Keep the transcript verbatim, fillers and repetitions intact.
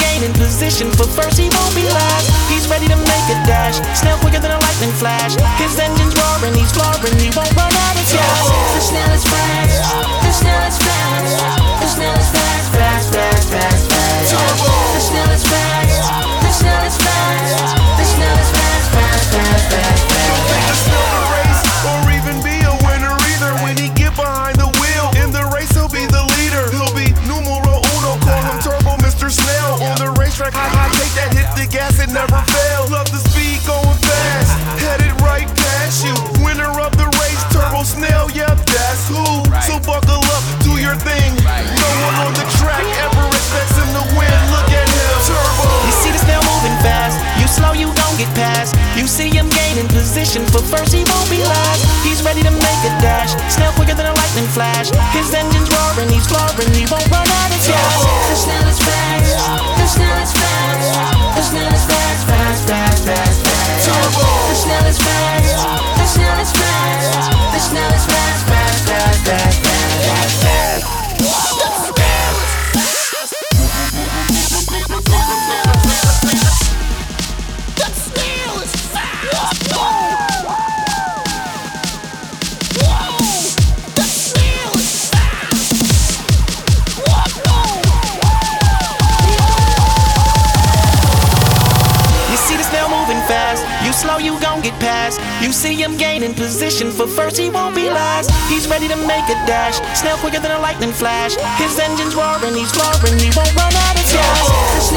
gaining position, for first he won't be last. He's ready to make a dash, snail quicker than a lightning flash. His engine's roaring, he's flooring, he won't run out of gas. The snail is fast, the snail is fast, the snail is fast, fast, fast, fast, fast. The snail is fast, the snail is fast, the snail is fast, fast, fast, fast, fast. The snail to race or even be a winner either. When he get behind the wheel in the race, he'll be the leader. He'll be numero uno, call him Turbo Mister Snail. On the racetrack, high high, take that, hit the gas, it never fail. Love the speed going fast, headed right past you. Winner of the race, Turbo Snail, yep, that's who. So buckle up, do your thing. No one on the track ever expects him to win. Look at him, Turbo. You see the snail moving fast, you slow, you gon' get past. You see him gaining position, for first he won't be last. He's ready to make a dash, snail quicker than a lightning flash. His engine's roaring, he's flooring, he won't run out of gas. The snail is fast, the snail is fast, the snail is fast, fast, fast, fast, fast. The snail is fast, the snail is fast, the snail is fast, fast, fast, fast, fast, fast. You slow, you gon' get past. You see him gaining position, for first he won't be last. He's ready to make a dash, snail quicker than a lightning flash. His engine's roaring, he's flooring, he won't run out of gas.